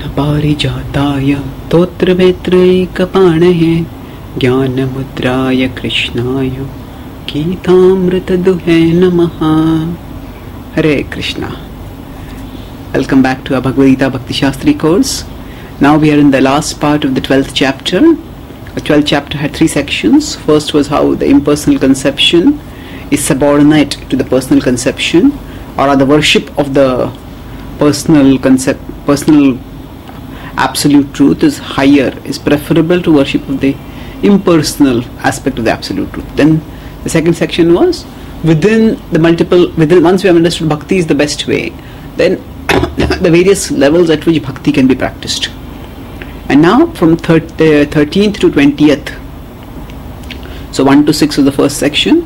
पारिजाताय तोत्रवेत्रैकपाणये ज्ञानमुद्राय कृष्णाय गीतामृतदुहे नमः. Hare Krishna. Welcome back to our Bhagavad Gita Bhakti Shastri course. Now we are in the last part of the 12th chapter. The 12th chapter had 3 sections. First was how the impersonal conception is subordinate to the personal conception, or the worship of the personal absolute truth is higher, is preferable to worship of the impersonal aspect of the absolute truth. Then the second section was within once we have understood bhakti is the best way, then the various levels at which bhakti can be practiced. And now from 13th to 20th, so 1 to 6 was the first section,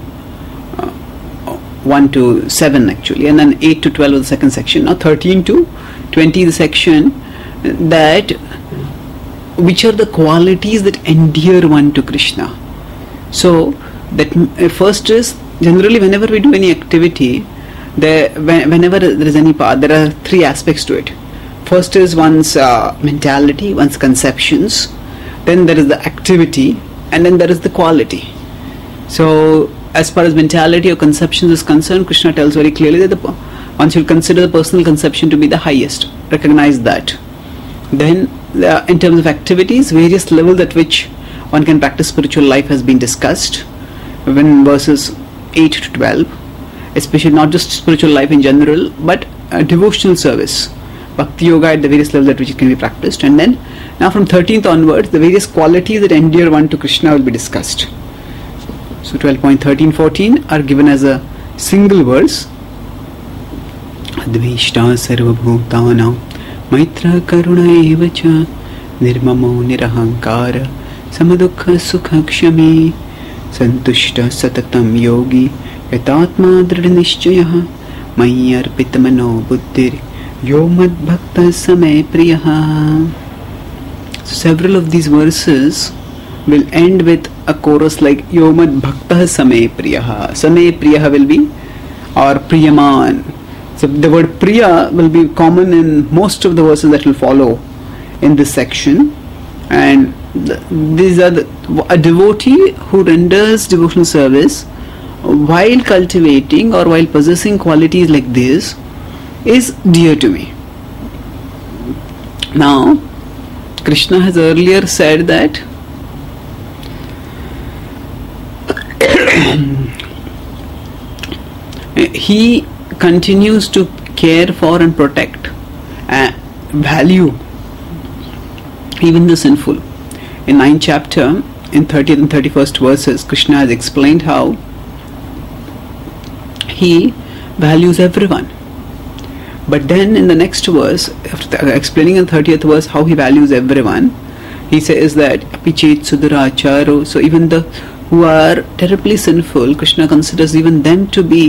1 to 7 actually, and then 8 to 12 was the second section. Now 13 to 20 the section that which are the qualities that endear one to Krishna. So that first is, generally whenever we do any activity, whenever there is any path, there are 3 aspects to it. First is one's mentality, one's conceptions, then there is the activity, and then there is the quality. So as far as mentality or conceptions is concerned, Krishna tells very clearly that one should consider the personal conception to be the highest, recognize that. Then in terms of activities, various levels at which one can practice spiritual life has been discussed in verses 8 to 12, especially not just spiritual life in general, but devotional service, bhakti yoga at the various levels at which it can be practiced. And then now from 13th onwards, the various qualities that endear one to Krishna will be discussed. So 12.13-14 are given as a single verse. Advishta sarvabhutanam maitra karuna evacha nirmamo nirahankara samadukha sukha kshami santushta satatam yogi yatatma dridhanishchayah mayyarpitamano buddhir yomad bhakta same priyaha. So several of these verses will end with a chorus like Yomad Bhakta Same Priyaha. Same Priyaha will be or Priyaman. So the word Priya will be common in most of the verses that will follow in this section. And these are a devotee who renders devotional service while cultivating or while possessing qualities like this is dear to me. Now, Krishna has earlier said that he continues to care for and protect and value even the sinful. In 9th chapter, in 30th and 31st verses, Krishna has explained how he values everyone. But then in the next verse, after explaining in the 30th verse how he values everyone, he says that apichet suduracharo, so even the who are terribly sinful, Krishna considers even them to be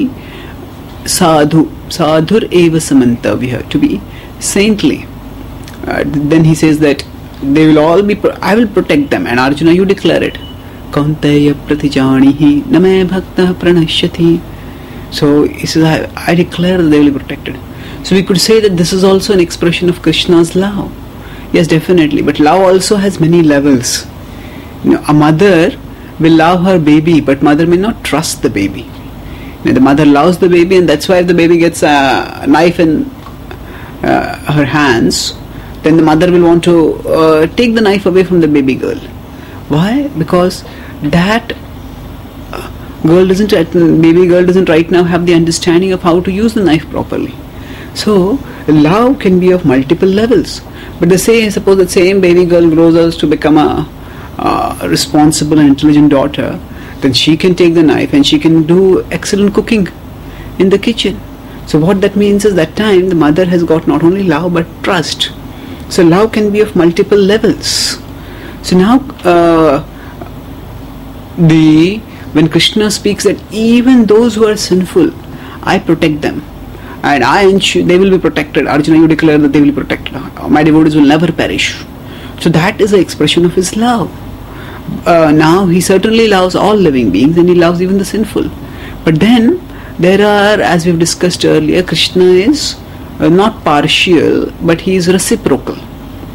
sadhur eva samantavya, to be saintly. Then he says that they will all be, I will protect them. And Arjuna, you declare it. Kaunteya pratijanihi name bhakta pranashyati. So he says, I declare that they will be protected. So we could say that this is also an expression of Krishna's love. Yes, definitely. But love also has many levels. A mother will love her baby, but mother may not trust the baby. The mother loves the baby, and that's why if the baby gets a knife in her hands, then the mother will want to take the knife away from the baby girl. Why? Because that baby girl doesn't right now have the understanding of how to use the knife properly. So love can be of multiple levels. But suppose the same baby girl grows up to become a responsible and intelligent daughter, then she can take the knife and she can do excellent cooking in the kitchen. So what that means is that time the mother has got not only love but trust. So love can be of multiple levels. So now when Krishna speaks that even those who are sinful, I protect them and they will be protected. Arjuna, you declare that they will be protected. My devotees will never perish. So that is the expression of his love. Now he certainly loves all living beings and he loves even the sinful. But then there are, as we have discussed earlier, Krishna is not partial but he is reciprocal.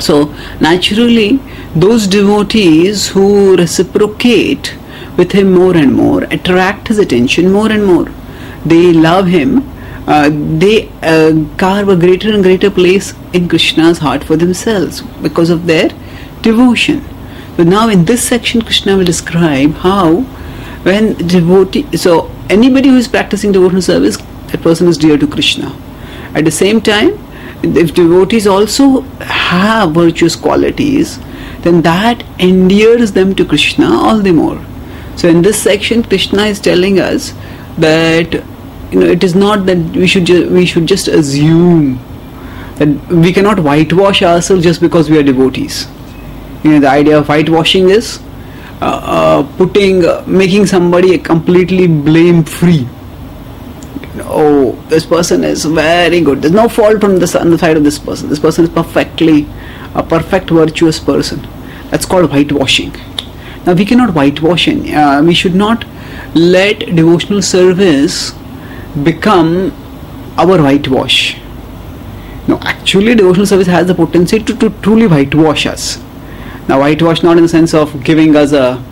So naturally, those devotees who reciprocate with him more and more attract his attention more and more. They love him. They carve a greater and greater place in Krishna's heart for themselves because of their devotion. So now in this section, Krishna will describe how when devotee, so anybody who is practicing devotional service, that person is dear to Krishna. At the same time, if devotees also have virtuous qualities, then that endears them to Krishna all the more. So in this section, Krishna is telling us that it is not that we should just assume that we cannot whitewash ourselves just because we are devotees. The idea of whitewashing is making somebody completely blame free. Oh, this person is very good. There's no fault on the side of this person. This person is a perfect virtuous person. That's called whitewashing. Now we cannot whitewash it. We should not let devotional service become our whitewash. No, actually devotional service has the potential to truly whitewash us. Now whitewash not in the sense of giving us a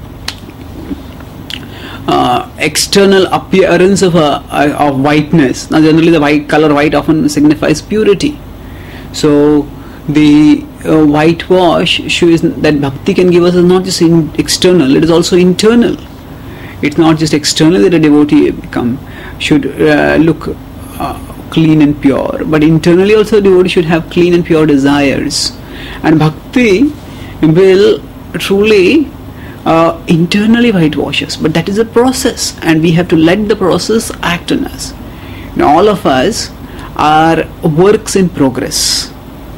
external appearance of whiteness. Now generally the color white often signifies purity. So the whitewash shows that bhakti can give us is not just external, it is also internal. It's not just external that a devotee should look clean and pure, but internally also a devotee should have clean and pure desires. And bhakti will truly internally whitewash us, but that is a process, and we have to let the process act on us. All of us are works in progress.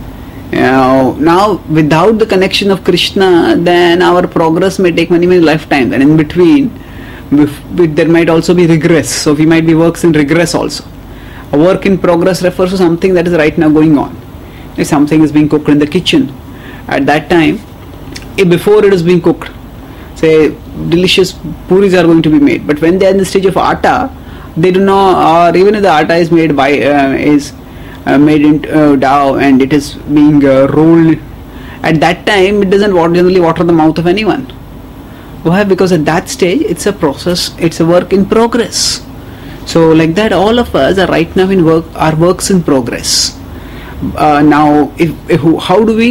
Now without the connection of Krishna, then our progress may take many lifetimes, and in between there might also be regress. So we might be works in regress also. A work in progress refers to something that is right now going on. If something is being cooked in the kitchen, at that time, before it is being cooked, say delicious puris are going to be made, but when they are in the stage of atta, they do not, or even if the atta is made made into dough and it is being rolled, at that time it doesn't generally water the mouth of anyone. Why? Because at that stage it's a process, it's a work in progress. So like that, all of us are right now are works in progress. Now how do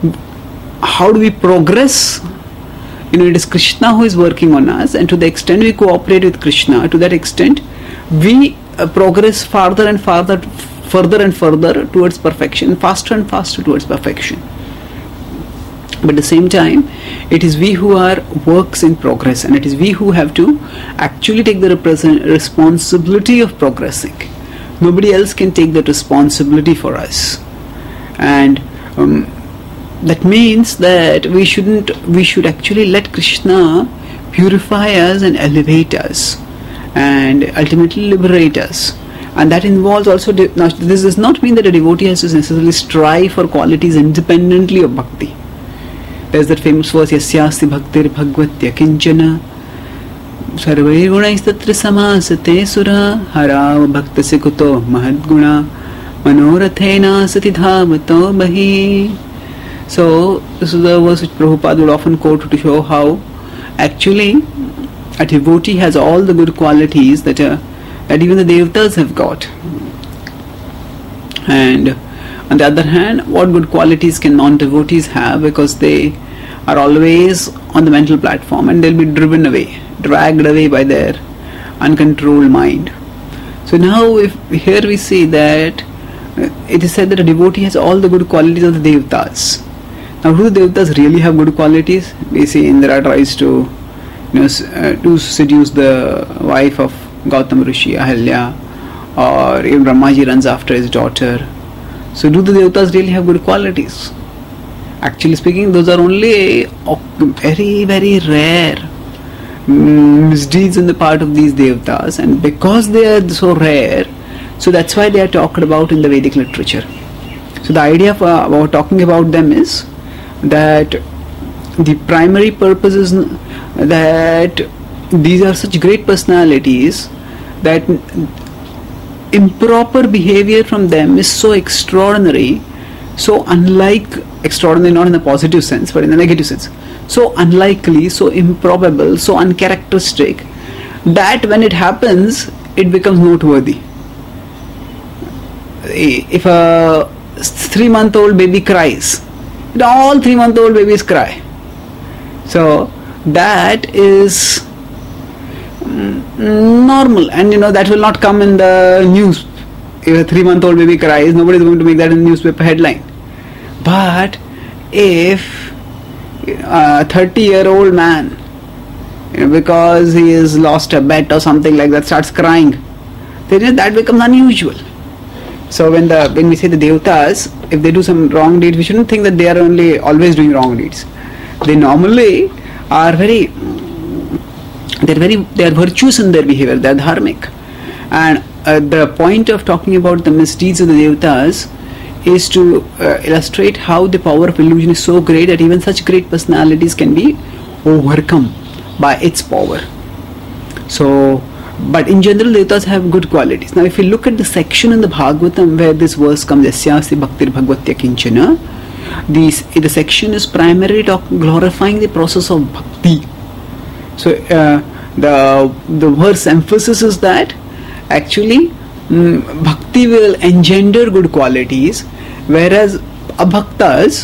we progress? It is Krishna who is working on us, and to the extent we cooperate with Krishna, to that extent we progress further and further towards perfection, faster and faster towards perfection. But at the same time, it is we who are works in progress, and it is we who have to actually take the responsibility of progressing. Nobody else can take that responsibility for us. And that means that we should actually let Krishna purify us and elevate us and ultimately liberate us. And that involves also, now this does not mean that a devotee has to necessarily strive for qualities independently of bhakti. There's that famous verse, Yasyasti bhaktir bhagvatya kinchana sarvai gunais tatra samasate sura harav bhaktase kuto mahadguna manorathena satidhavato bahi. So this is the verse which Prabhupada would often quote to show how actually a devotee has all the good qualities that even the devatas have got. And on the other hand, what good qualities can non-devotees have, because they are always on the mental platform and they'll be dragged away by their uncontrolled mind. So now here we see that it is said that a devotee has all the good qualities of the devatas. Now do the devatas really have good qualities? We see Indra tries to seduce the wife of Gautam Rishi, Ahalya, or even Brahmaji runs after his daughter. So do the devatas really have good qualities? Actually speaking, those are only very, very rare misdeeds on the part of these devatas, and because they are so rare, so that's why they are talked about in the Vedic literature. So the idea about talking about them is that the primary purpose is that these are such great personalities that improper behavior from them is so extraordinary, so unlike extraordinary, not in the positive sense, but in the negative sense, so unlikely, so improbable, so uncharacteristic, that when it happens, it becomes noteworthy. If a 3-month-old baby cries, all 3-month-old babies cry. So that is normal, and that will not come in the news. If a 3-month-old baby cries, nobody is going to make that in the newspaper headline. But if a 30-year-old man, because he has lost a bet or something like that, starts crying, then that becomes unusual. So when we say the devatas, if they do some wrong deeds, we shouldn't think that they are only always doing wrong deeds. They normally are they are virtuous in their behavior, they are dharmic. And the point of talking about the misdeeds of the devatas is to illustrate how the power of illusion is so great that even such great personalities can be overcome by its power. So, but in general, devatas have good qualities. Now, if you look at the section in the Bhagavatam where this verse comes, Yasyasti Bhaktir Bhagvatya Kinchana, the section is primarily glorifying the process of bhakti. So, the verse emphasis is that actually bhakti will engender good qualities, whereas abhaktas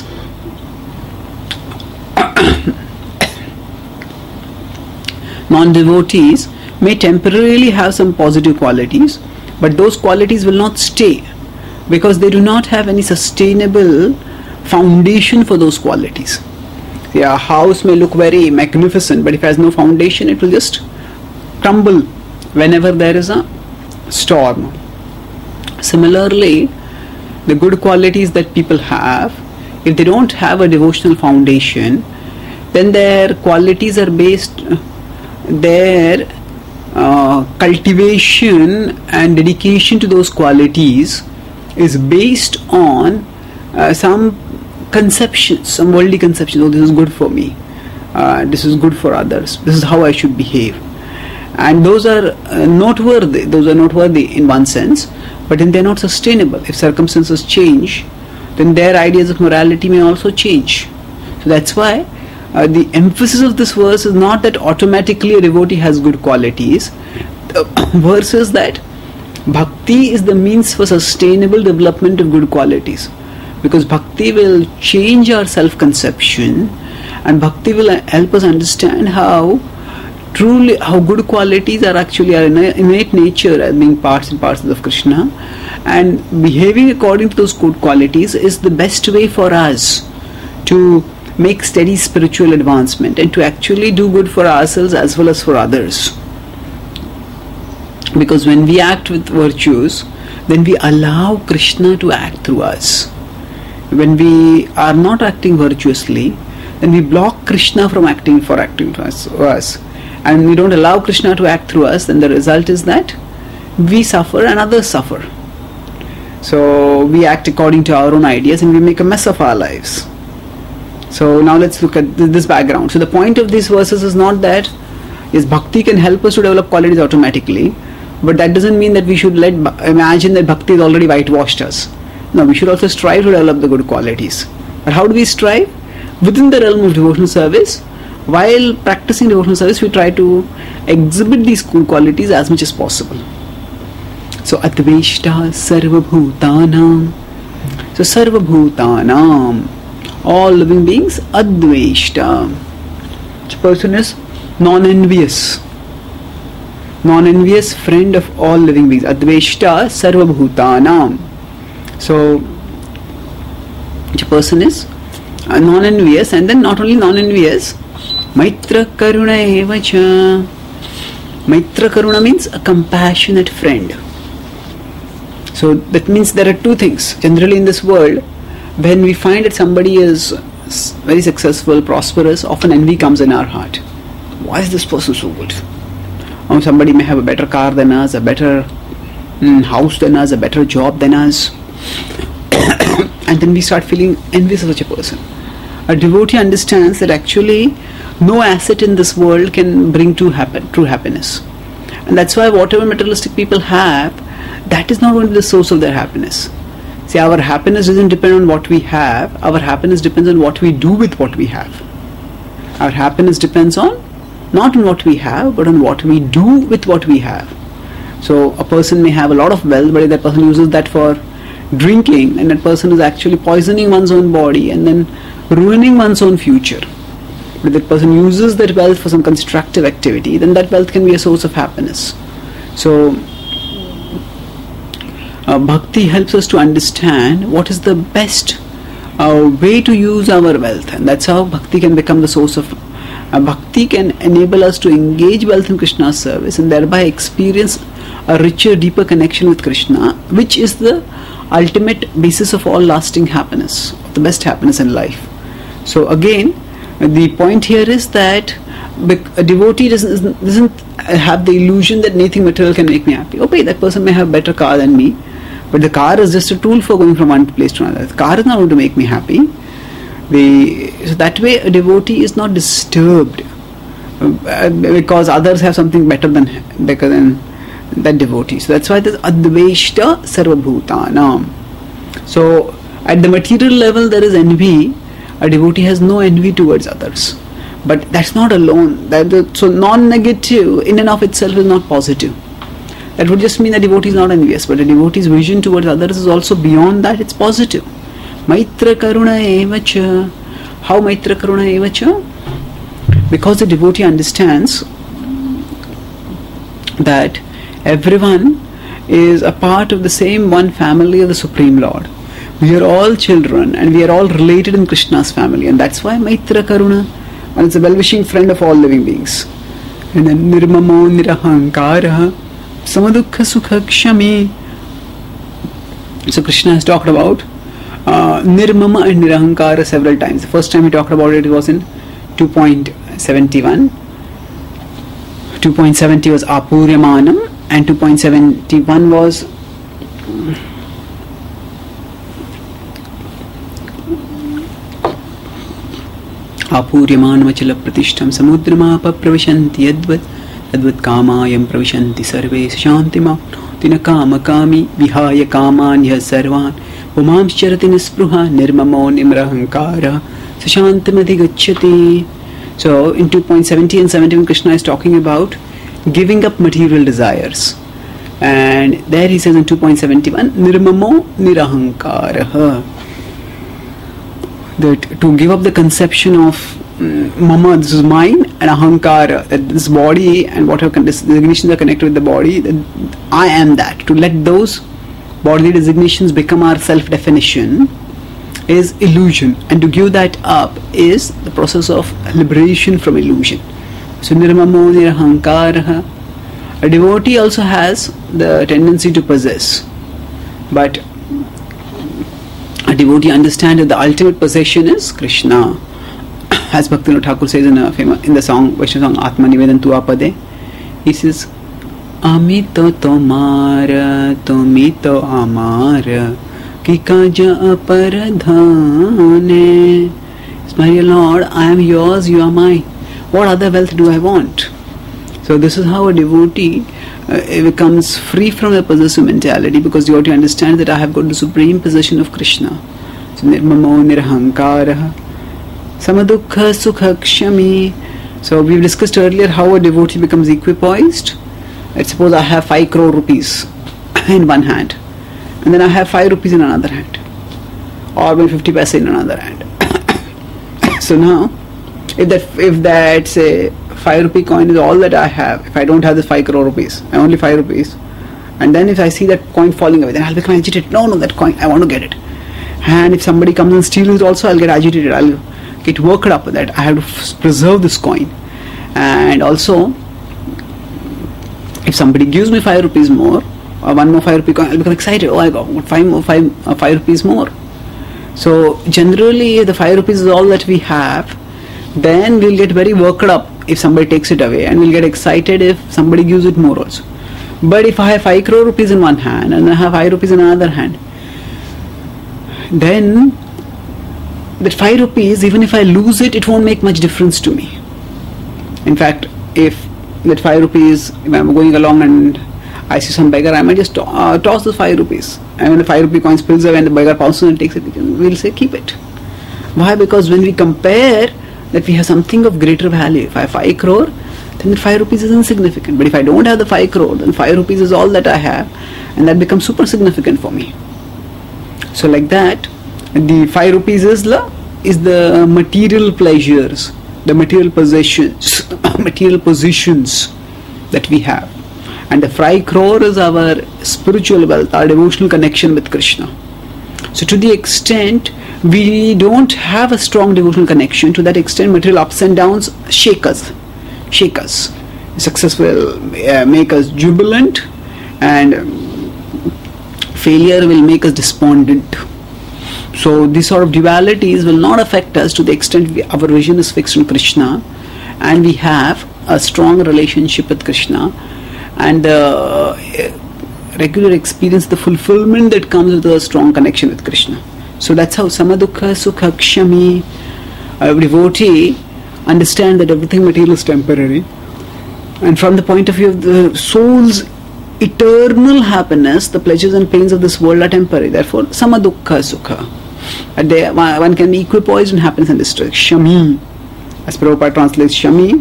non-devotees may temporarily have some positive qualities, but those qualities will not stay because they do not have any sustainable foundation for those qualities. A house may look very magnificent, but if it has no foundation, it will just crumble whenever there is a storm. Similarly, the good qualities that people have, if they don't have a devotional foundation, then their qualities are based, their cultivation and dedication to those qualities is based on some conceptions, some worldly conceptions. Oh, this is good for me, this is good for others, this is how I should behave. And those are noteworthy in one sense, but then they are not sustainable. If circumstances change, then their ideas of morality may also change. So that's why the emphasis of this verse is not that automatically a devotee has good qualities. The verse is that bhakti is the means for sustainable development of good qualities, because bhakti will change our self-conception, and bhakti will help us understand how good qualities are actually our innate nature as being parts and parcels of Krishna, and behaving according to those good qualities is the best way for us to make steady spiritual advancement and to actually do good for ourselves as well as for others. Because when we act with virtues, then we allow Krishna to act through us. When we are not acting virtuously, then we block Krishna from acting through us. And we don't allow Krishna to act through us, then the result is that we suffer and others suffer. So we act according to our own ideas and we make a mess of our lives. So now let's look at this background. So the point of these verses is not that bhakti can help us to develop qualities automatically, but that doesn't mean that we should imagine that bhakti has already whitewashed us. No, we should also strive to develop the good qualities. But how do we strive? Within the realm of devotional service. While practicing devotional service, we try to exhibit these good qualities as much as possible. So Adveshta Sarvabhutanam. So Sarvabhutanam, all living beings, Adveshta. Which person is non-envious. Non-envious friend of all living beings. Adveshta Sarvabhutanam. So which person is non-envious, and then not only non-envious, Maitra Karuna Evacha. Maitra Karuna means a compassionate friend. So that means there are two things. Generally in this world, when we find that somebody is very successful, prosperous, often envy comes in our heart. Why is this person so good? Or somebody may have a better car than us, a better house than us, a better job than us. And then we start feeling envious of such a person. A devotee understands that actually no asset in this world can bring true happiness. And that's why whatever materialistic people have, that is not going to be the source of their happiness. See, our happiness doesn't depend on what we have. Our happiness depends on what we do with what we have. Our happiness depends on not on what we have, but on what we do with what we have. So a person may have a lot of wealth, but if that person uses that for drinking, and that person is actually poisoning one's own body and then ruining one's own future. But if that person uses that wealth for some constructive activity, then that wealth can be a source of happiness. So bhakti helps us to understand what is the best way to use our wealth, and that's how bhakti can become the source of bhakti can enable us to engage wealth in Krishna's service and thereby experience a richer, deeper connection with Krishna, which is the ultimate basis of all lasting happiness, the best happiness in life. So again, the point here is that a devotee doesn't have the illusion that anything material can make me happy. Okay, that person may have a better car than me, but the car is just a tool for going from one place to another. The car is not going to make me happy. So that way a devotee is not disturbed because others have something better than that devotee. So that's why there's adveshta sarvabhutanam. So at the material level there is envy. A devotee has no envy towards others. But that's not alone. So non-negative in and of itself is not positive. That would just mean that devotee is not envious, but a devotee's vision towards others is also beyond that, it's positive. Maitra karuna evacha. How maitra karuna evacha? Because the devotee understands that everyone is a part of the same one family of the Supreme Lord. We are all children and we are all related in Krishna's family, and that's why maitra karuna, and it's a well-wishing friend of all living beings. And then nirmamo nirahankara samadukha sukha kshami. So Krishna has talked about nirmama and nirahankara several times. The first time he talked about it was in 2.71. 2.70 was apuryamanam and 2.71 was apuryamanam achala pratishtham samudrama pravishanti yadvat kamayam pravishanti sarve shantima tina kama kami vihaya kamanya sarvan umams charati nispruha nirmamo nimrahankara sashantamati gacchati. So in 2.70 and 71 Krishna is talking about giving up material desires, and there he says in 2.71 nirmamo nirahankara, that to give up the conception of mama, this is mine, and ahankara, that this body and whatever designations are connected with the body, that I am that. To let those bodily designations become our self-definition is illusion, and to give that up is the process of liberation from illusion. So nirmamo nirahankara. A devotee also has the tendency to possess, but a devotee understands that the ultimate possession is Krishna. As Bhaktivinoda Thakur says in the song, Vaishnava song Atma Nivedan Tu Apade, he says, Amito tomara, tomito amara, ki kaja aparadhane. My Lord, I am yours, you are mine. What other wealth do I want? So this is how a devotee becomes free from the possessive mentality, because devotee understands that I have got the supreme possession of Krishna. So nirmamo nirahankara samadukha sukha kshami. So we've discussed earlier how a devotee becomes equipoised. Let's suppose I have 5 crore rupees in one hand, and then I have 5 rupees in another hand, or 50 paisa in another hand. So now, if that say 5 rupee coin is all that I have, if I don't have the 5 crore rupees, I only 5 rupees, and then if I see that coin falling away, then I'll become agitated. No, that coin, I want to get it. And if somebody comes and steals it also, I'll get agitated. I'll get worked up that I have to preserve this coin. And also, if somebody gives me 5 rupees more, or one more 5 rupee coin, I'll become excited. Oh, I got 5 rupees more. So generally, the 5 rupees is all that we have. Then we'll get very worked up if somebody takes it away, and we'll get excited if somebody gives it more also. But if I have 5 crore rupees in one hand and I have 5 rupees in another hand, then that 5 rupees, even if I lose it, it won't make much difference to me. In fact, if that 5 rupees, if I'm going along and I see some beggar, I might just toss the 5 rupees. And when the 5 rupee coin spills away and the beggar pounces and takes it, we'll say keep it. Why? Because when we compare that we have something of greater value. If I have 5 crore, then the 5 rupees is insignificant. But if I don't have the 5 crore, then 5 rupees is all that I have, and that becomes super significant for me. So like that, the 5 rupees is the material pleasures, the material possessions, material positions that we have. And the 5 crore is our spiritual wealth, our devotional connection with Krishna. So to the extent we don't have a strong devotional connection, to that extent material ups and downs shake us. Success will make us jubilant, and failure will make us despondent. So these sort of dualities will not affect us to the extent our vision is fixed on Krishna, and we have a strong relationship with Krishna, and regular experience the fulfillment that comes with a strong connection with Krishna. So that's how Samadukha Sukha Kshami, a devotee, understand that everything material is temporary, and from the point of view of the soul's eternal happiness, the pleasures and pains of this world are temporary. Therefore, Samadukha Sukha. One can be equipoised in happiness and distress. Shami, as Prabhupada translates Shami,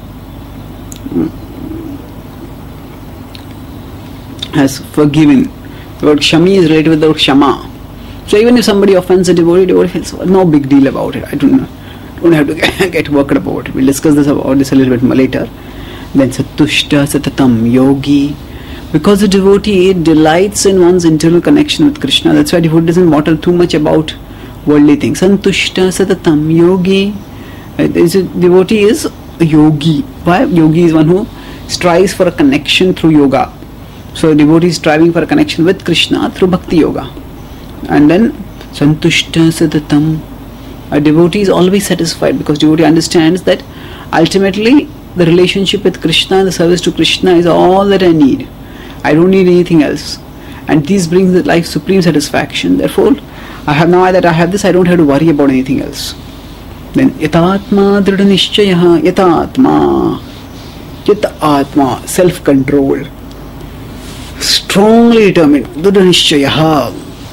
as forgiven. The word Shami is related with the word Shama. So even if somebody offends a devotee feels no big deal about it. I don't have to get worked about it. We'll discuss about this a little bit more later. Then Satushta Satatam Yogi. Because the devotee delights in one's internal connection with Krishna, that's why devotee doesn't bother too much about worldly things. Santushta Satatam Yogi. Devotee is a yogi. Why? Yogi is one who strives for a connection through yoga. So devotee is striving for a connection with Krishna through bhakti yoga. And then Santushta Satatam. A devotee is always satisfied, because devotee understands that ultimately the relationship with Krishna and the service to Krishna is all that I need. I don't need anything else. And this brings the life supreme satisfaction. Therefore, now that I have this, I don't have to worry about anything else. Then Yatatma Dhrida Nishchayaha. Yatatma. Yatatma. Self-control. Strongly determined. Dhrida Nishchayaha.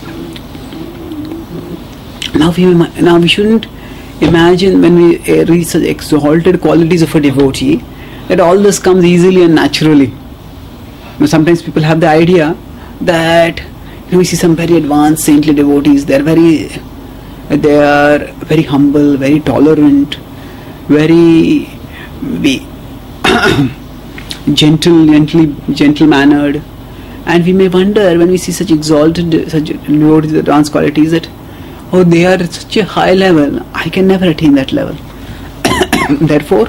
Now we shouldn't imagine, when we reach such exalted qualities of a devotee, that all this comes easily and naturally. Sometimes people have the idea that we see some very advanced saintly devotees. They are very humble, very tolerant, very gentle mannered, and we may wonder when we see such exalted, such devotees with advanced qualities that they are at such a high level. I can never attain that level. Therefore,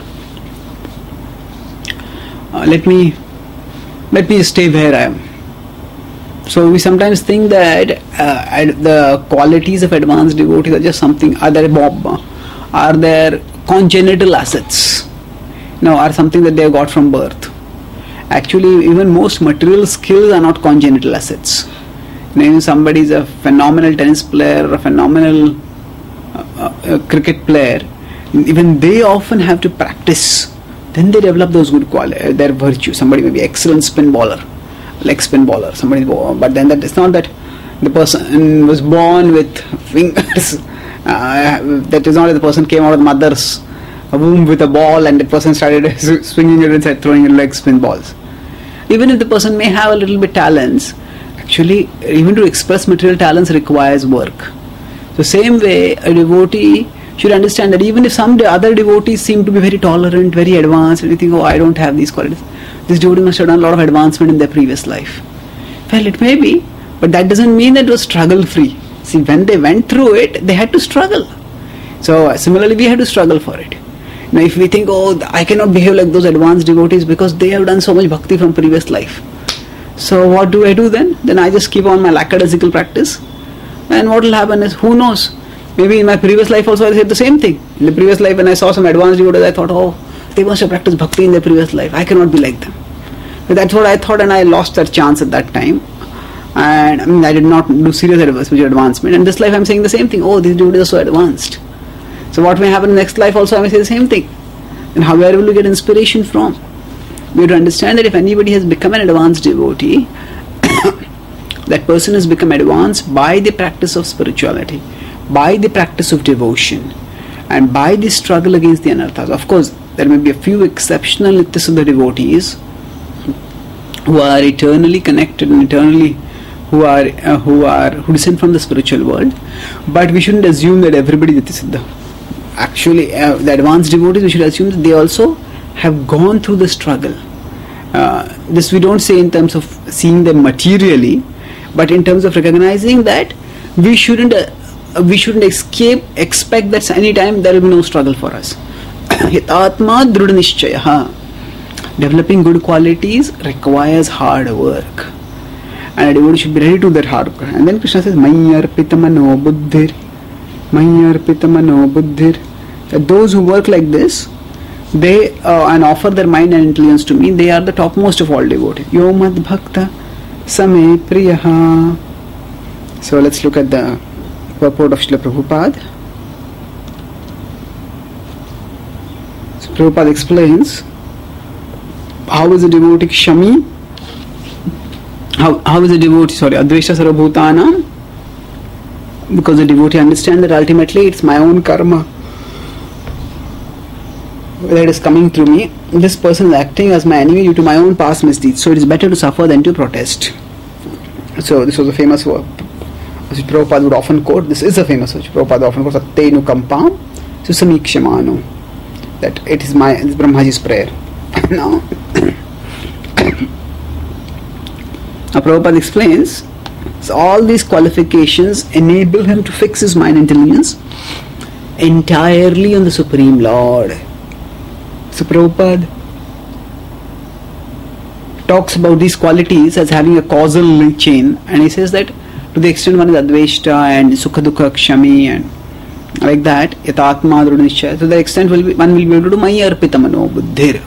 let me stay where I am. So we sometimes think that the qualities of advanced devotees are just something, are their congenital assets, are something that they have got from birth. Actually, even most material skills are not congenital assets. If somebody is a phenomenal tennis player or a phenomenal cricket player, even they often have to practice. Then they develop those good qualities, their virtue. Somebody may be excellent spin bowler, leg spin bowler. But then that is not that the person was born with fingers. That is not that the person came out of the mother's womb with a ball and the person started swinging it and throwing it leg spin balls. Even if the person may have a little bit talents, actually, even to express material talents requires work. So same way, a devotee should understand that even if some other devotees seem to be very tolerant, very advanced, and you think, I don't have these qualities, this devotee must have done a lot of advancement in their previous life. Well, it may be, but that doesn't mean that it was struggle-free. See, when they went through it, they had to struggle. So similarly, we have to struggle for it. Now, if we think, I cannot behave like those advanced devotees because they have done so much bhakti from previous life. So what do I do then? Then I just keep on my lackadaisical practice. And what will happen is, who knows? Maybe in my previous life also I said the same thing. In the previous life when I saw some advanced devotees, I thought, they must have practiced bhakti in their previous life. I cannot be like them. But that's what I thought, and I lost that chance at that time. And I did not do serious advancement. And this life I'm saying the same thing. These devotees are so advanced. So what may happen in the next life also I may say the same thing. And how we are able to get inspiration from? We have to understand that if anybody has become an advanced devotee, that person has become advanced by the practice of spirituality, by the practice of devotion, and by the struggle against the anarthas. Of course, there may be a few exceptional Nityasiddha devotees who are eternally connected and eternally who descend from the spiritual world, but we shouldn't assume that everybody is Nityasiddha. Actually, the advanced devotees, we should assume that they also have gone through the struggle. This we don't say in terms of seeing them materially, but in terms of recognizing that we shouldn't expect that any time there will be no struggle for us. Hitatma drudha nishchayaha. Developing good qualities requires hard work, and a devotee should be ready to do that hard work. And then Krishna says, Mayyarpitamano buddhir, Mayyarpitamano buddhir. That those who work like this, they and offer their mind and intelligence to me, they are the topmost of all devotees. Yo mad bhakta same priyaha. So let's look at the purport of Srila Prabhupada. So Prabhupada explains how is a devotee Kshami, how is a devotee, Advesha Sarvabhutanam, because the devotee understands that ultimately it's my own karma that is coming through me. This person is acting as my enemy due to my own past misdeeds, so it is better to suffer than to protest. So this was a famous word which Prabhupada would often quote. This is a famous word Prabhupada often quotes, Sattenu Kampam Susamikshamano, that it is Brahmaji's prayer. Now Prabhupada explains, so all these qualifications enable him to fix his mind and intelligence entirely on the Supreme Lord. So Prabhupada talks about these qualities as having a causal chain, and he says that to the extent one is Adveshta and Sukha Dukha Kshami and like that, Yatatma Drudha Nishchaya, to the extent one will be able to do Mayyarpitamano buddhir.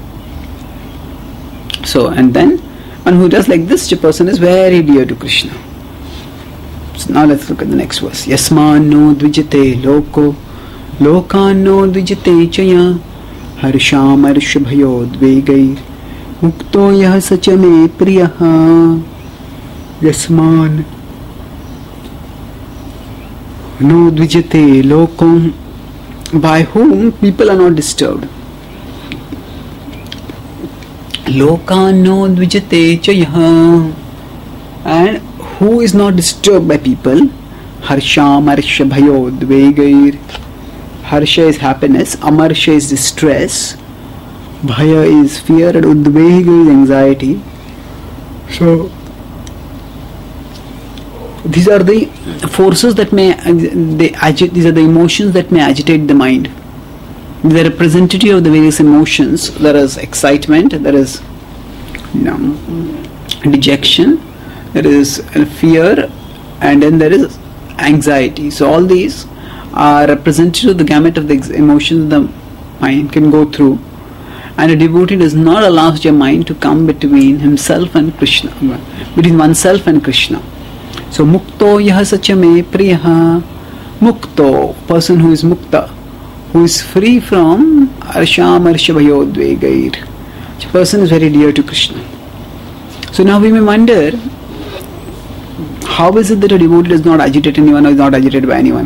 So, and then one who does like this, the person is very dear to Krishna. So now let's look at the next verse. Yasmano dvijate loko lokano dvijate chaya harsham arshabhayo dvegair mukto yah sachame priyaha. Yasman no dvijate lokom, by whom people are not disturbed. Lokano dvijate chayah, and who is not disturbed by people. Harsham arshabhayo dvegair. Harsha is happiness, amarsha is distress, bhaya is fear, and udvega is anxiety. So these are the forces that may these are the emotions that may agitate the mind. They are representative of the various emotions. There is excitement, there is dejection, there is fear, and then there is anxiety. So all these are representative of the gamut of the emotions the mind can go through. And a devotee does not allow such a mind to come between himself and Krishna, between oneself and Krishna. So mukto yah sachame priyaha. Mukto, person who is mukta, who is free from arsham arshabhayo dvegair. Such a person is very dear to Krishna. So now we may wonder, how is it that a devotee does not agitate anyone or is not agitated by anyone?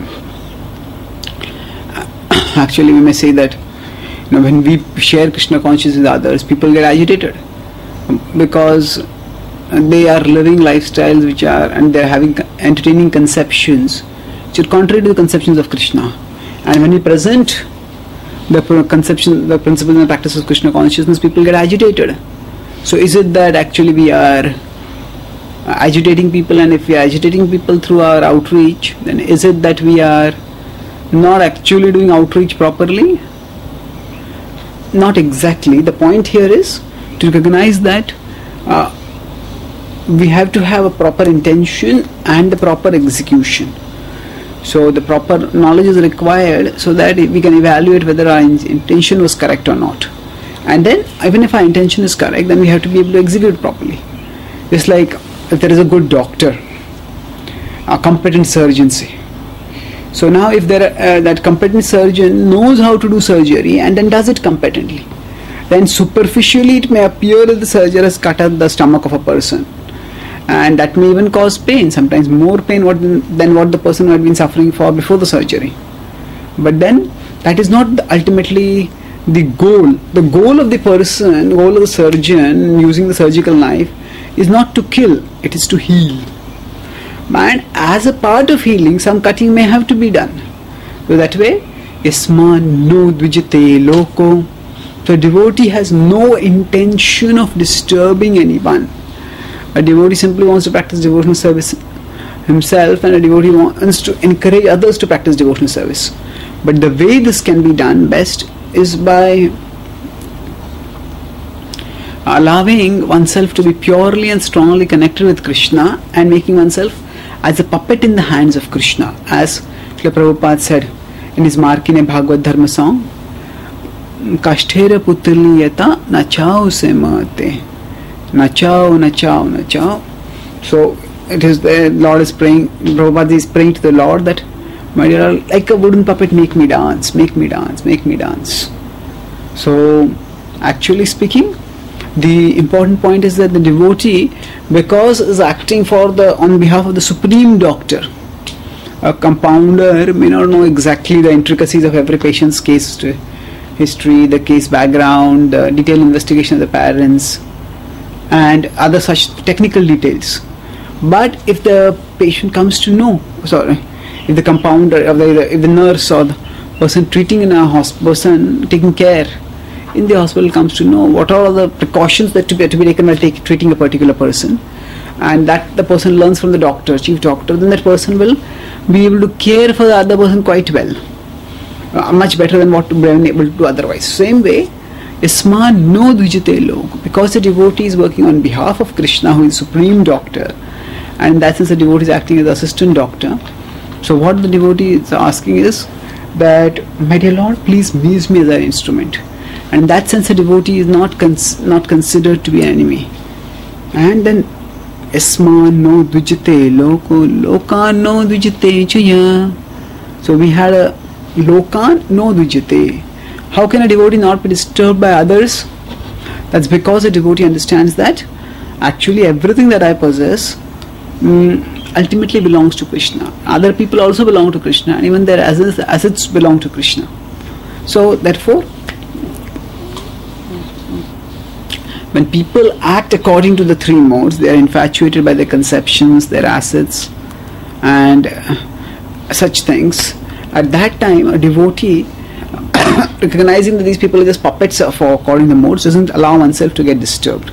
Actually, we may say that when we share Krishna consciousness with others, people get agitated because they are living lifestyles and they are having entertaining conceptions which are contrary to the conceptions of Krishna. And when we present the conception, the principles and practices of Krishna consciousness, people get agitated. So is it that actually we are agitating people, and if we are agitating people through our outreach, then is it that we are not actually doing outreach properly? Not exactly. The point here is to recognize that we have to have a proper intention and the proper execution. So the proper knowledge is required so that we can evaluate whether our intention was correct or not. And then even if our intention is correct, then we have to be able to execute properly. Just like if there is a good doctor, a competent surgeon say. So now if that competent surgeon knows how to do surgery and then does it competently, then superficially it may appear that the surgeon has cut out the stomach of a person, and that may even cause pain, sometimes more pain than what the person had been suffering for before the surgery. But then that is not ultimately the goal. The goal of the person, goal of the surgeon using the surgical knife is not to kill, it is to heal. And as a part of healing, some cutting may have to be done. So that way, yasman no dvijate loko. So a devotee has no intention of disturbing anyone. A devotee simply wants to practice devotional service himself, and a devotee wants to encourage others to practice devotional service. But the way this can be done best is by allowing oneself to be purely and strongly connected with Krishna and making oneself as a puppet in the hands of Krishna. As Srila Prabhupada said in his Markine Bhagavad Dharma song, Kashtera putliyata nachao se mate. Nachao, nachao, nachao. So it is the Lord is praying, Prabhupada is praying to the Lord that, my dear Lord, like a wooden puppet, make me dance, make me dance, make me dance. So actually speaking, the important point is that the devotee, because is acting on behalf of the supreme doctor, a compounder may not know exactly the intricacies of every patient's case history, the case background, the detailed investigation of the parents, and other such technical details. But if the patient comes to know, if the compounder, if the nurse or the person treating in a person taking care in the hospital comes to know what are all the precautions that to be taken while treating a particular person, and that the person learns from the doctor, chief doctor, then that person will be able to care for the other person quite well, much better than what we are able to do otherwise. Same way, Isma no dvijate log, because the devotee is working on behalf of Krishna, who is supreme doctor, and in that sense the devotee is acting as the assistant doctor. So what the devotee is asking is that, my dear Lord, please use me as an instrument. And in that sense, a devotee is not considered to be an enemy. And then, Esma no dvijate loko, loka no dvijate chaya. So we had a loka no dvijate. How can a devotee not be disturbed by others? That's because a devotee understands that actually everything that I possess ultimately belongs to Krishna. Other people also belong to Krishna, and even their assets belong to Krishna. So therefore, when people act according to the three modes, they are infatuated by their conceptions, their assets, and such things. At that time, a devotee, recognizing that these people are just puppets for according to the modes, doesn't allow oneself to get disturbed.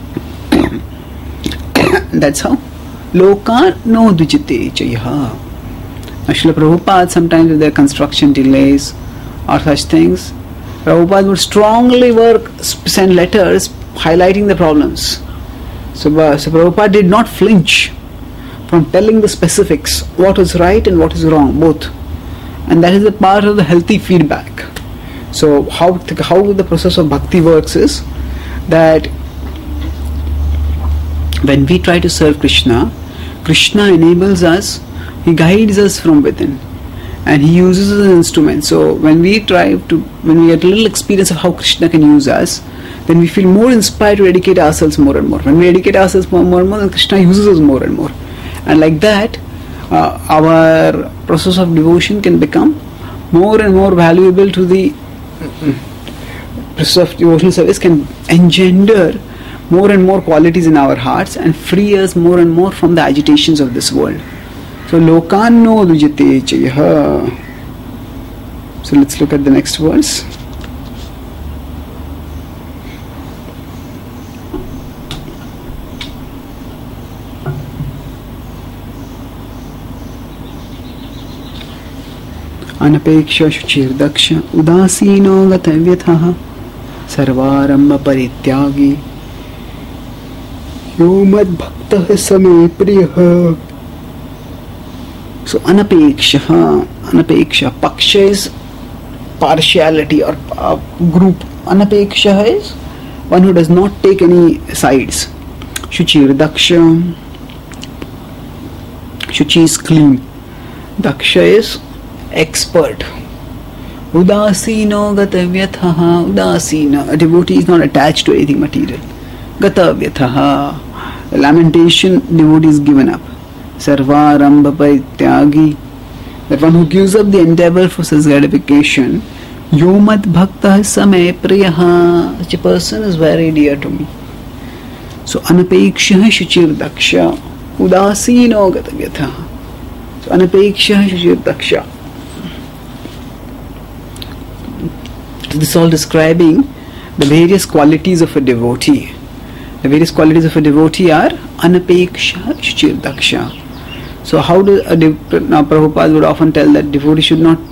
That's how. Loka no dvijate chaya. Srila Prabhupada, sometimes with their construction delays or such things, Prabhupada would strongly send letters highlighting the problems. So Prabhupada did not flinch from telling the specifics, what is right and what is wrong, both. And that is a part of the healthy feedback. So how the process of bhakti works is that when we try to serve Krishna, Krishna enables us, He guides us from within, and He uses us as an instrument. So when we get a little experience of how Krishna can use us, then we feel more inspired to dedicate ourselves more and more. When we dedicate ourselves more and more, then Krishna uses us more and more. And like that, our process of devotion can become more and more valuable to the process of devotional service, can engender more and more qualities in our hearts and free us more and more from the agitations of this world. So, lokan no dvijate chaya. So, let's look at the next verse. Anapeksha shuchirdaksha udasino gatavyatha sarvaramba parityagi yo mad bhaktah same priya. So anapeksha, paksha is partiality or group. Anapeksha is one who does not take any sides. Shuchirdaksha, Shuchi is clean. Daksha is expert, Udasino gatavyathaha. Udasina. A devotee is not attached to anything material. Gatavyathaha. Lamentation, devotee is given up. Sarvarambha parityagi. That one who gives up the endeavor for such gratification. Yomat bhakta same priyaha. Such a person is very dear to me. So anapeksha shuchir daksha. Udasino gatavyathaha. So anapeksha shuchir daksha. This is all describing the various qualities of a devotee. The various qualities of a devotee are anapeksha shuchir daksha. So how do now Prabhupada would often tell that devotees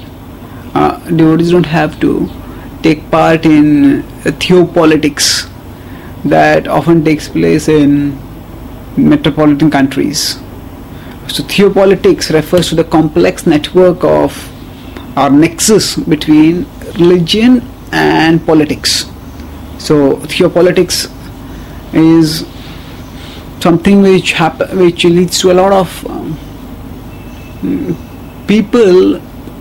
don't have to take part in theopolitics that often takes place in metropolitan countries. So theopolitics refers to the complex network of or nexus between religion and politics. So theopolitics is something which leads to a lot of people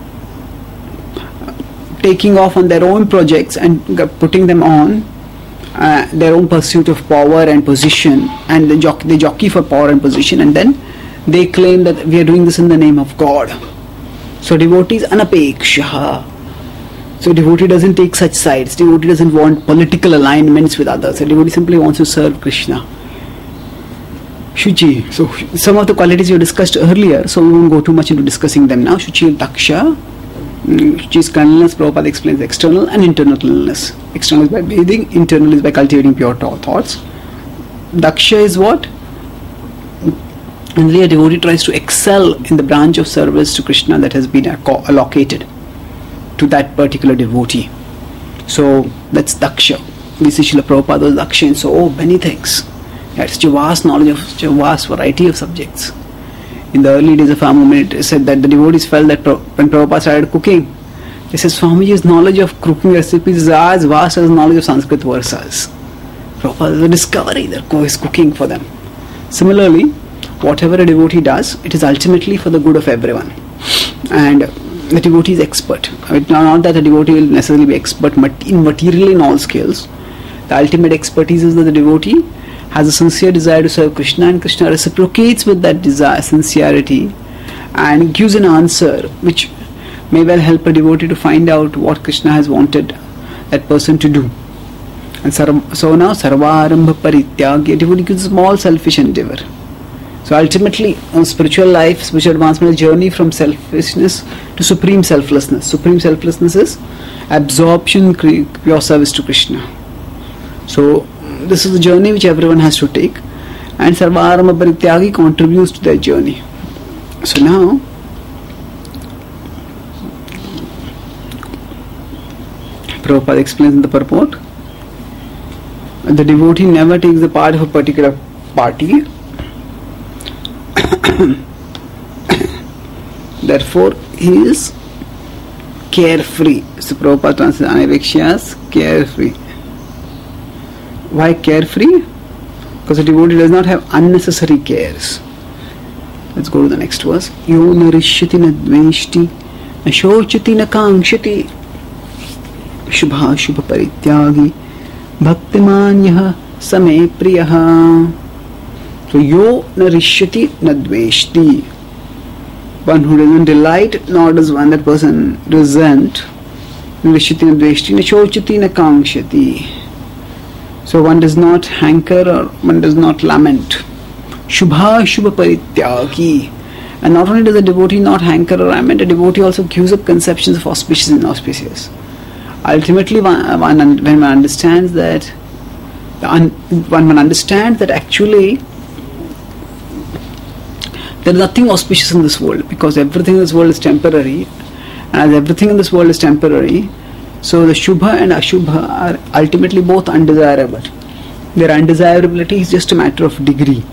taking off on their own projects and putting them on their own pursuit of power and position, and they jockey for power and position, and then they claim that we are doing this in the name of God. So devotee is anapeksha. So devotee doesn't take such sides. Devotee doesn't want political alignments with others. So devotee simply wants to serve Krishna. Shuchi. So some of the qualities we discussed earlier, so we won't go too much into discussing them now. Shuchi daksha. Shuchi is cleanliness. Prabhupada explains external and internal cleanliness. External is by bathing, internal is by cultivating pure thoughts. Daksha is what? And a devotee tries to excel in the branch of service to Krishna that has been allocated to that particular devotee. So that's daksha. We see Srila Prabhupada was daksha in so many things. He had such a vast knowledge of such a vast variety of subjects. In the early days of our movement, it said that the devotees felt that when Prabhupada started cooking, they said Swamiji's knowledge of cooking recipes is as vast as knowledge of Sanskrit verses. Prabhupada is a discovery that is cooking for them. Similarly, whatever a devotee does, it is ultimately for the good of everyone. And the devotee is expert. Not that the devotee will necessarily be expert materially in all skills. The ultimate expertise is that the devotee has a sincere desire to serve Krishna, and Krishna reciprocates with that desire, sincerity, and gives an answer which may well help a devotee to find out what Krishna has wanted that person to do. And so now sarvarambha parityagi, a devotee gives a small selfish endeavor. So ultimately, spiritual life, spiritual advancement is a journey from selfishness to supreme selflessness. Supreme selflessness is absorption, pure service to Krishna. So this is the journey which everyone has to take, and Sarvarambha Parityagi contributes to that journey. So now, Prabhupada explains in the purport, the devotee never takes the part of a particular party. Therefore, he is carefree. So Prabhupada translates anapeksha as carefree. Why carefree? Because the devotee does not have unnecessary cares. Let's go to the next verse. Yo narishyati na dveshti na shochati na kankshati shubha shubha parityagi bhaktiman yaha same priyaha. So yo narishyati na dveshti. One who doesn't delight, nor does one that person resent. Narishyati na dveshti na shochati na kankshati. So one does not hanker or one does not lament. Shubha Shubha Parityagi. And not only does a devotee not hanker or lament, a devotee also gives up conceptions of auspicious and inauspicious. Ultimately, when one understands that, one understands that actually there is nothing auspicious in this world, because everything in this world is temporary, and as everything in this world is temporary, so the Shubha and Ashubha are ultimately both undesirable. Their undesirability is just a matter of degree.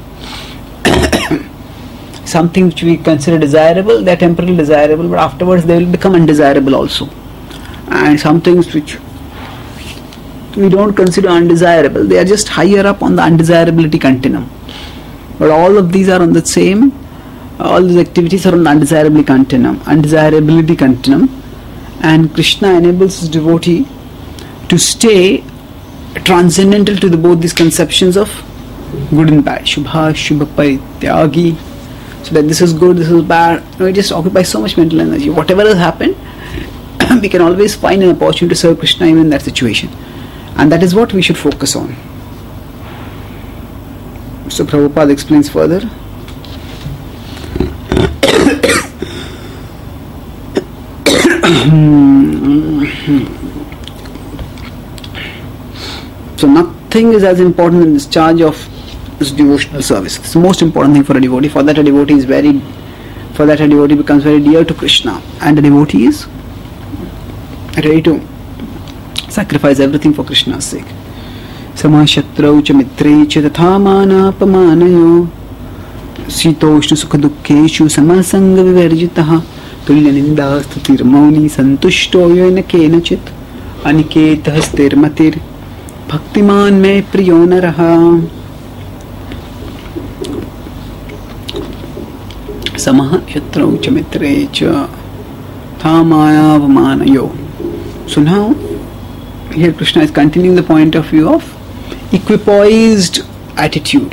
Something which we consider desirable, they are temporarily desirable, but afterwards they will become undesirable also. And some things which we don't consider undesirable, they are just higher up on the undesirability continuum. But all of these are on the same, all these activities are on the undesirability continuum. and Krishna enables his devotee to stay transcendental to both these conceptions of good and bad. Shubha, Shubha Parityagi. So that this is good, this is bad. It just occupies so much mental energy. Whatever has happened, we can always find an opportunity to serve Krishna even in that situation. And that is what we should focus on. So Prabhupada explains further. So nothing is as important in discharge of this devotional service. It's the most important thing for a devotee. For that a devotee becomes very dear to Krishna, and the devotee is ready to sacrifice everything for Krishna's sake. Samashatrau cha mitre cha tatha manapamanayo sitoshna sukha dukkeshu samasanga vivarjitaha tulya ninda stutir mauni santushto yena kenachit aniketah stirmatir bhaktiman me priyo naraha. Samaha shatrau cha mitre cha thamayavamanayo. So now here Krishna is continuing the point of view of equipoised attitude.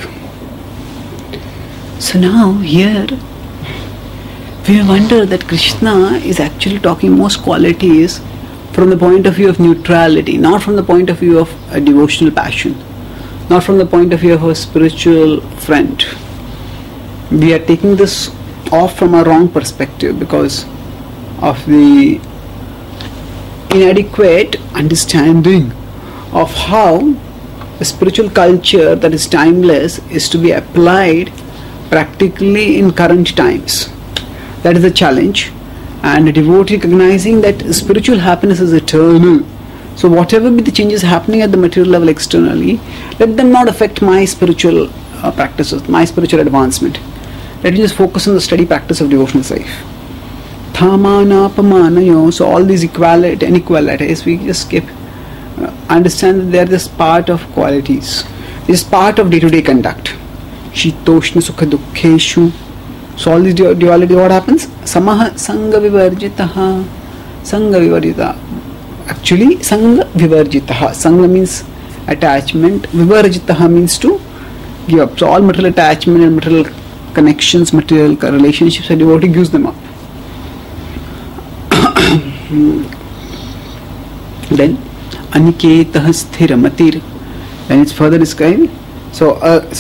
So now here we wonder that Krishna is actually talking most qualities from the point of view of neutrality, not from the point of view of a devotional passion, not from the point of view of a spiritual friend. We are taking this off from a wrong perspective because of the inadequate understanding of how a spiritual culture that is timeless is to be applied practically in current times. That is the challenge. And a devotee recognizing that spiritual happiness is eternal. So whatever be the changes happening at the material level externally, let them not affect my spiritual practices, my spiritual advancement. Let me just focus on the steady practice of devotional life. Thamana, pamanayo. So all these inequalities, we just skip. Understand that they are just part of qualities. It is part of day-to-day conduct. Shitoshna sukha dukkeshu. So all these duality, what happens? Samaha sanga vivarjitaha. Sanga vivarjita. Actually, sanga vivarjitaha. Sanga means attachment. Vivarjitaha means to give up. So all material attachment and material connections, material relationships, a devotee gives them up. Then aniketah sthiramatir. Then it's further described. So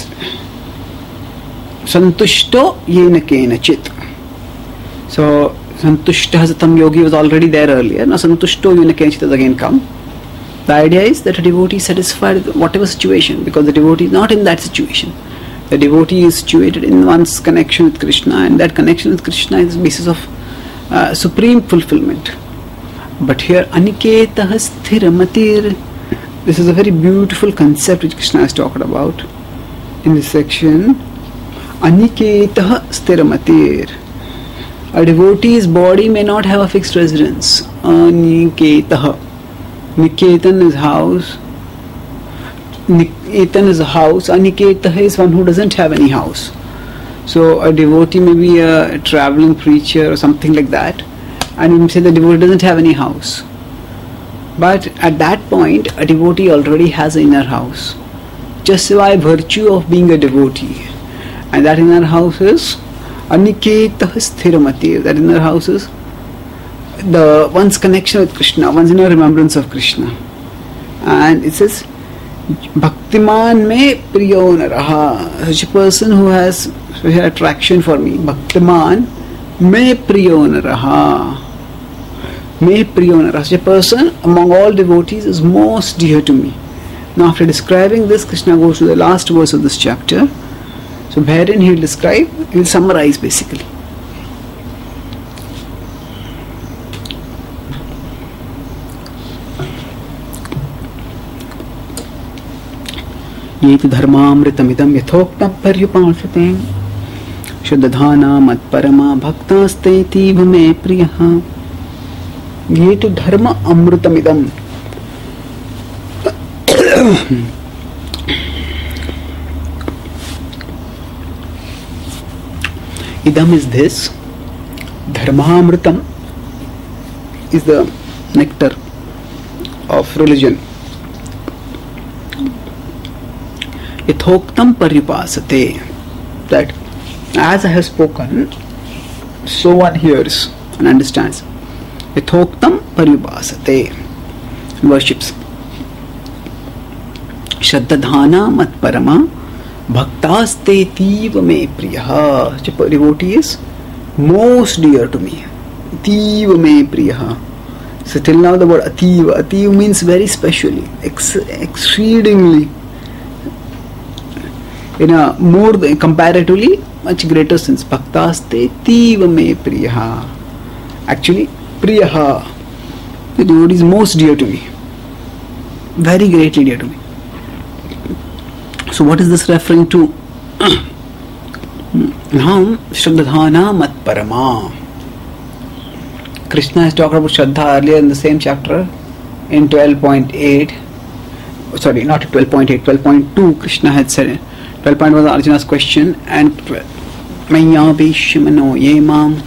santushto yena kenachit. So santushta satam yogi was already there earlier. Now santushto yena kenachit has again come. The idea is that a devotee is satisfied with whatever situation, because the devotee is not in that situation. The devotee is situated in one's connection with Krishna, and that connection with Krishna is the basis of supreme fulfillment. But here, aniketah sthiramatir, this is a very beautiful concept which Krishna has talked about in this section. Aniketah sthiramatir. A devotee's body may not have a fixed residence. Aniketah. Niketan is house. Niketan is a house. Aniketah is one who doesn't have any house. So a devotee may be a traveling preacher or something like that, and you say the devotee doesn't have any house. But at that point, a devotee already has an inner house, just by virtue of being a devotee. And that inner house is aniketah sthiramatir. That inner house is one's connection with Krishna, one's inner remembrance of Krishna. And it says, Bhaktiman me priyo naraha. Such a person who has attraction for me. Bhaktiman me priyo naraha. Me priyo naraha. Such a person among all devotees is most dear to me. Now after describing this, Krishna goes to the last verse of this chapter. So wherein he will summarize basically. Yeti dharmamritamidam yathoktam paryupansate shuddhadhana matparama bhaktasteti bhame priyaha. Yeti dharma amritamidam. Idam is this. Dharmamritam is the nectar of religion. Ythoktam paripasate, that as I have spoken, so one hears and understands. Ythoktam paripasate, worships. Shraddhadhana mat parama bhaktaste tiva me priyaha. Devotee is most dear to me. Tiva me priyaha. So till now the word ativa. Ativa means very specially, exceedingly, in a more comparatively much greater sense. Bhaktaste tiva me priyaha. Actually, priyaha, the devotee is most dear to me, very greatly dear to me. So what is this referring to? Now, Shraddhana mat parama. Krishna has talked about Shraddha earlier in the same chapter in 12.8. Sorry, not 12.8, 12.2. Krishna had said 12.1 was Arjuna's question, and Maya Vishmano Yemam.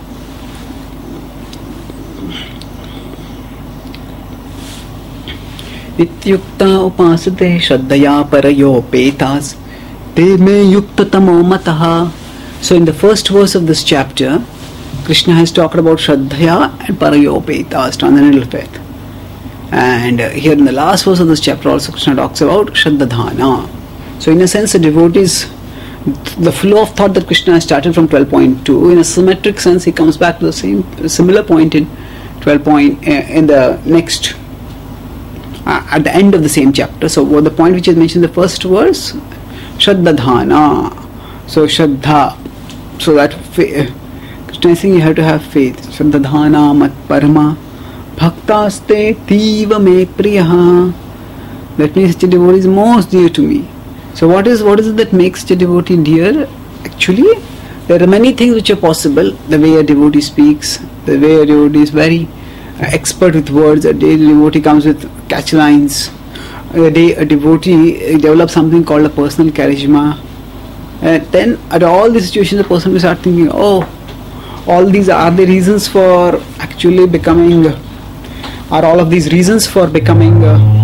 Ityukta upasate Shraddhaya parayo petas te me yukta tamo mataha. So in the first verse of this chapter, Krishna has talked about Shraddhaya and parayo petas, transcendental faith. And here in the last verse of this chapter also Krishna talks about Shraddhadhana. So in a sense the devotees, the flow of thought that Krishna has started from 12.2, in a symmetric sense he comes back to the similar point in 12. In the next at the end of the same chapter. So the point which is mentioned in the first verse, Shraddhadhana. So Shraddha, so that Krishna is saying you have to have faith. Shraddhadhana mat parama bhaktaste tiva me priyaha. That means such a devotee is most dear to me. So what is it that makes such a devotee dear? Actually, there are many things which are possible. The way a devotee speaks, the way a devotee is very expert with words, a devotee comes with catch lines, a devotee develops something called a personal charisma. Then at all these situations the person will start thinking, oh, all these are the reasons for actually becoming, are all of these reasons for becoming,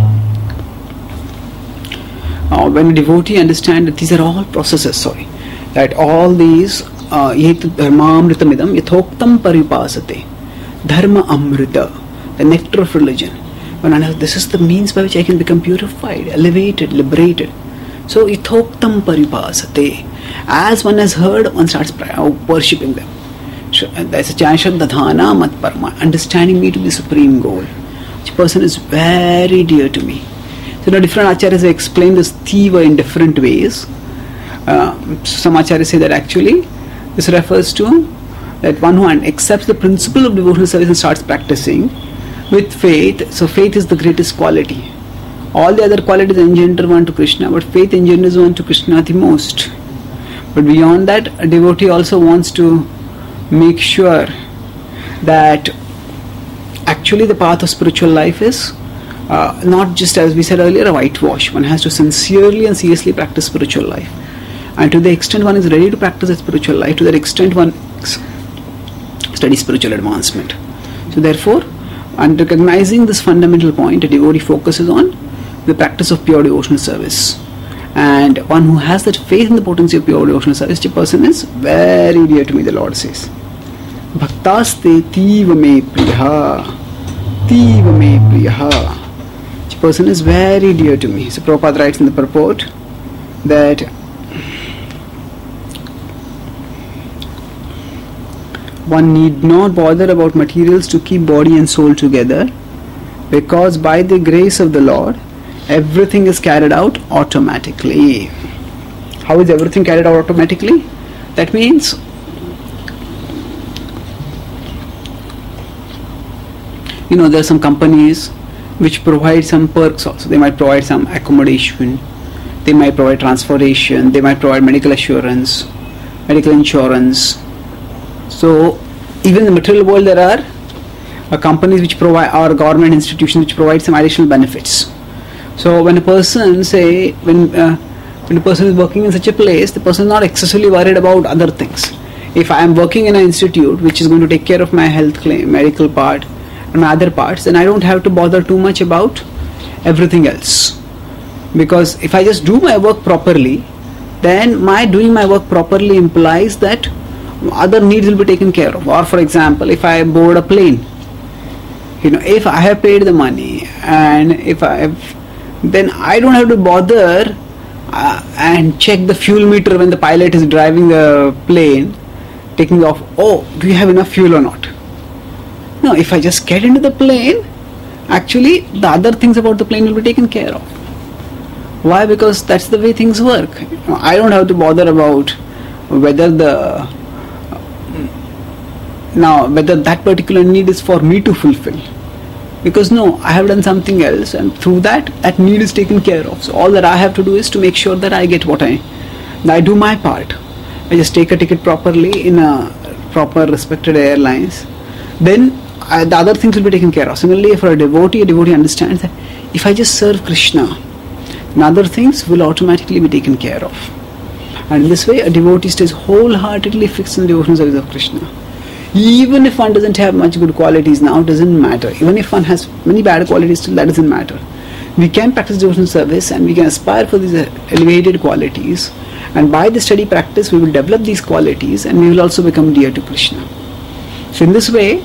when a devotee understands that these are all processes, that all these dharma amritamidam yathoktam paripasate, dharma amrita, the nectar of religion. This is the means by which I can become purified, elevated, liberated. So yathoktam paripasate, as one has heard, one starts worshipping them. There's a chant, Shraddhadhana mat parama, understanding me to be the supreme goal. Which person is very dear to me. So different acharyas have explained this tiva in different ways. Some acharyas say that actually this refers to that one who accepts the principle of devotional service and starts practicing with faith. So faith is the greatest quality. All the other qualities engender one to Krishna, but faith engenders one to Krishna the most. But beyond that, a devotee also wants to make sure that actually the path of spiritual life is not just, as we said earlier, a whitewash. One has to sincerely and seriously practice spiritual life. And to the extent one is ready to practice that spiritual life, to that extent one studies spiritual advancement. So therefore, and recognizing this fundamental point, a devotee focuses on the practice of pure devotional service. And one who has that faith in the potency of pure devotional service, the person is very dear to me, the Lord says. Bhaktaste tiva me priyaha. Tiva me priyaha. The person is very dear to me. So Prabhupada writes in the purport that one need not bother about materials to keep body and soul together, because by the grace of the Lord, everything is carried out automatically. How is everything carried out automatically? That means there are some companies which provide some perks also. They might provide some accommodation, they might provide transportation, they might provide medical assurance, medical insurance. So even in the material world there are companies which provide, or government institutions which provide some additional benefits. So when a person when a person is working in such a place, the person is not excessively worried about other things. If I am working in an institute which is going to take care of my health claim, medical part, my other parts, then I don't have to bother too much about everything else. Because if I just do my work properly, then my doing my work properly implies that other needs will be taken care of. Or for example, if I board a plane, if I have paid the money and then I don't have to bother and check the fuel meter when the pilot is driving the plane, taking off. Oh, do you have enough fuel or not? No, if I just get into the plane, actually the other things about the plane will be taken care of. Why? Because that's the way things work. I don't have to bother about whether whether that particular need is for me to fulfill. Because no, I have done something else, and through that need is taken care of. So all that I have to do is to make sure that I get what I do my part. I just take a ticket properly in a proper respected airlines. Then the other things will be taken care of. Similarly, for a devotee understands that if I just serve Krishna, then other things will automatically be taken care of. And in this way, a devotee stays wholeheartedly fixed in the devotional service of Krishna. Even if one doesn't have much good qualities now, it doesn't matter. Even if one has many bad qualities, still that doesn't matter. We can practice devotional service and we can aspire for these elevated qualities. And by the steady practice, we will develop these qualities and we will also become dear to Krishna. So in this way,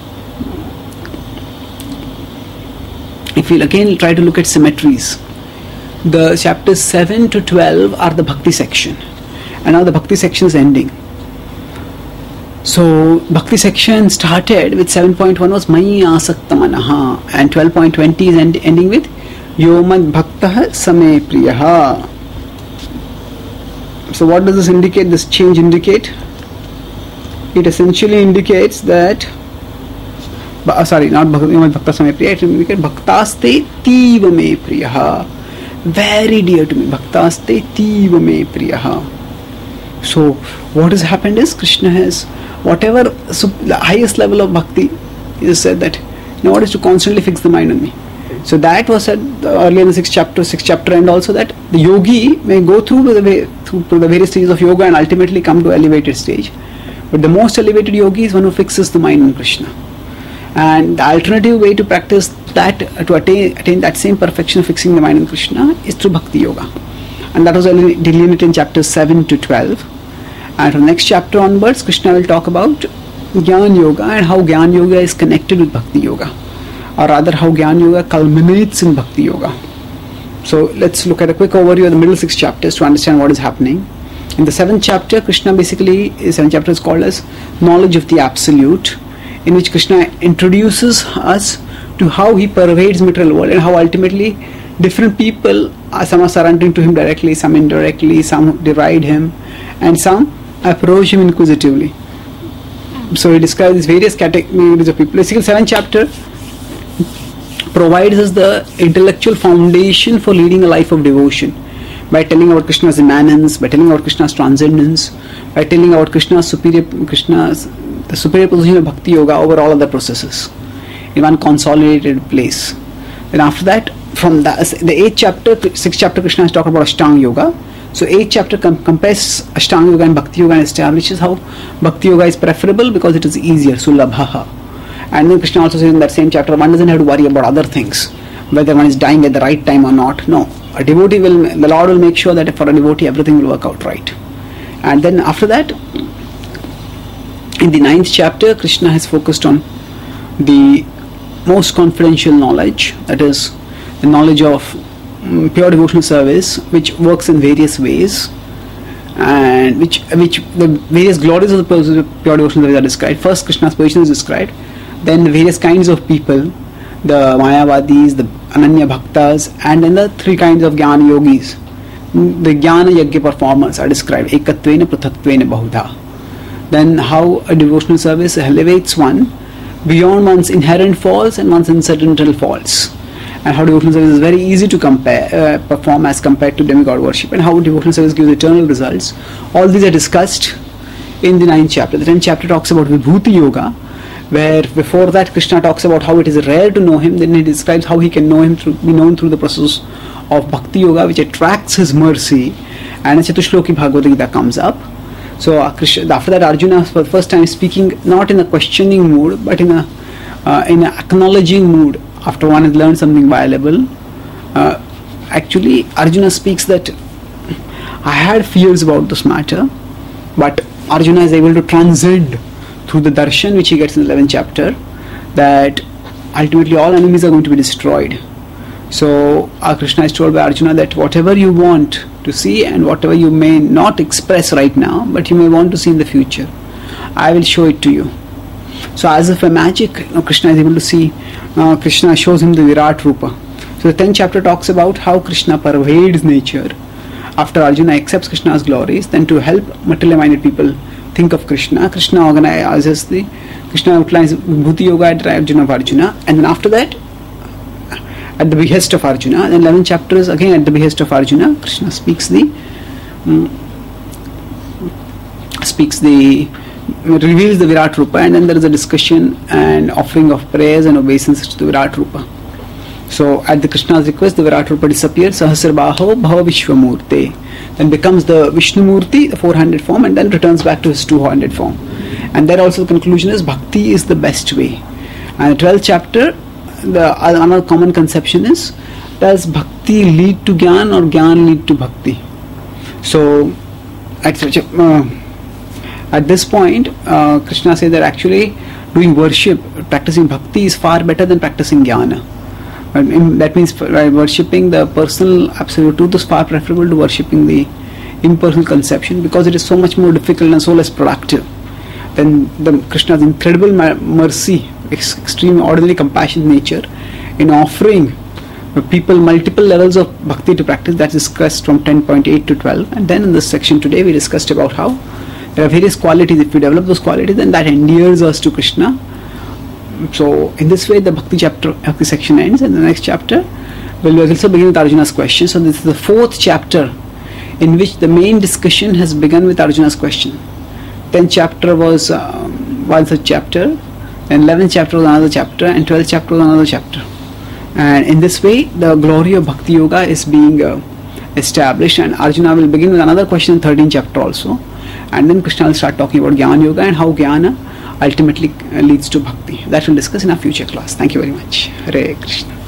if we'll again try to look at symmetries, the chapters 7 to 12 are the bhakti section. And now the bhakti section is ending. So bhakti section started with 7.1 was Mayi Asakta Manaha, and 12.20 is ending with Yomad Bhaktah Same Priyaha. So what does this indicate, this change indicate? It essentially indicates that Yomad Bhaktah Same Priyaha, it indicates Bhaktaste Tiva Me Priyaha, very dear to me, Bhaktaste Tiva Me Priyaha. So what has happened is Krishna has whatever the highest level of bhakti is said that what is to constantly fix the mind on me. So that was said earlier in the 6th chapter, and also that the yogi may go through the various stages of yoga and ultimately come to elevated stage. But the most elevated yogi is one who fixes the mind on Krishna. And the alternative way to practice that, to attain that same perfection of fixing the mind on Krishna, is through bhakti yoga. And that was delineated in chapters 7 to 12. And from the next chapter onwards, Krishna will talk about Gyan Yoga and how Gyan Yoga is connected with Bhakti Yoga, or rather how Gyan Yoga culminates in Bhakti Yoga. So let's look at a quick overview of the middle 6 chapters to understand what is happening. In the 7th chapter, Krishna basically, 7th chapter is called as Knowledge of the Absolute, in which Krishna introduces us to how he pervades material world and how ultimately different people, some are surrendering to him directly, some indirectly, some deride him, and some approach him inquisitively. So he describes these various categories of people. Basically, 7th chapter provides us the intellectual foundation for leading a life of devotion by telling about Krishna's immanence, by telling about Krishna's transcendence, by telling about the superior position of Bhakti Yoga over all other processes in one consolidated place. Then after that, from the 8th chapter, 6th chapter, Krishna has talked about Ashtanga Yoga. So 8th chapter compares Ashtanga Yoga and Bhakti Yoga and establishes how Bhakti Yoga is preferable because it is easier, sulabhaha. And then Krishna also says in that same chapter, one doesn't have to worry about other things, whether one is dying at the right time or not. No, the Lord will make sure that for a devotee everything will work out right. And then after that, in the 9th chapter, Krishna has focused on the most confidential knowledge, that is the knowledge of pure devotional service, which works in various ways, and which the various glories of the pure devotional service are described. First, Krishna's position is described, then the various kinds of people, the Mayavadis, the Ananya Bhaktas, and then the 3 kinds of Jnana Yogis. The Jnana Yajna performers are described, Ekatvena, Pruthatvena, Bahudha. Then how a devotional service elevates one beyond one's inherent faults and one's incidental faults, and how devotional service is very easy to perform as compared to demigod worship, and how devotional service gives eternal results. All these are discussed in the 9th chapter. The 10th chapter talks about Vibhuti Yoga, where before that Krishna talks about how it is rare to know him, then he describes how he can know him be known through the process of Bhakti Yoga, which attracts his mercy, and a Chatushloki Bhagavad Gita comes up. So after that, Arjuna for the first time is speaking not in a questioning mood, but in a in an acknowledging mood after one has learned something valuable. Actually, Arjuna speaks that I had fears about this matter, but Arjuna is able to transcend through the darshan which he gets in the 11th chapter, that ultimately all enemies are going to be destroyed. So Krishna is told by Arjuna that whatever you want to see and whatever you may not express right now, but you may want to see in the future, I will show it to you. So as if a magic, Krishna is able to see. Krishna shows him the Virat Rupa. So the 10th chapter talks about how Krishna pervades nature. After Arjuna accepts Krishna's glories, then to help material-minded people think of Krishna, Krishna outlines Bhuti Yoga at the direction of Arjuna, and then after that, at the behest of Arjuna, then 11th chapter is again at the behest of Arjuna. Krishna reveals the Virat Rupa, and then there is a discussion and offering of prayers and obeisances to the Virat Rupa. So at the Krishna's request, the Virat Rupa disappears, Sahasrabaho Bhava Vishwamurte, then becomes the Vishnu Murti, the 400 form, and then returns back to his 200 form. And there also the conclusion is Bhakti is the best way. And the 12th chapter, another common conception is, does Bhakti lead to Gyan or Gyan lead to Bhakti? So at this point, Krishna says that actually doing worship, practicing Bhakti is far better than practicing Jnana. That means worshipping the personal absolute truth is far preferable to worshipping the impersonal conception, because it is so much more difficult and so less productive. Then Krishna's incredible mercy, extreme ordinary compassionate nature in offering people multiple levels of bhakti to practice, that's discussed from 10.8 to 12. And then in this section today we discussed about how there are various qualities. If we develop those qualities, then that endears us to Krishna. So in this way the Bhakti section ends, and the next chapter will also begin with Arjuna's question. So this is the 4th chapter in which the main discussion has begun with Arjuna's question. 10th chapter was one such chapter, then 11th chapter was another chapter, and 12th chapter was another chapter. And in this way the glory of Bhakti Yoga is being established, and Arjuna will begin with another question in 13th chapter also, and then Krishna will start talking about Jnana Yoga and how Jnana ultimately leads to Bhakti. That we'll discuss in our future class. Thank you very much. Hare Krishna.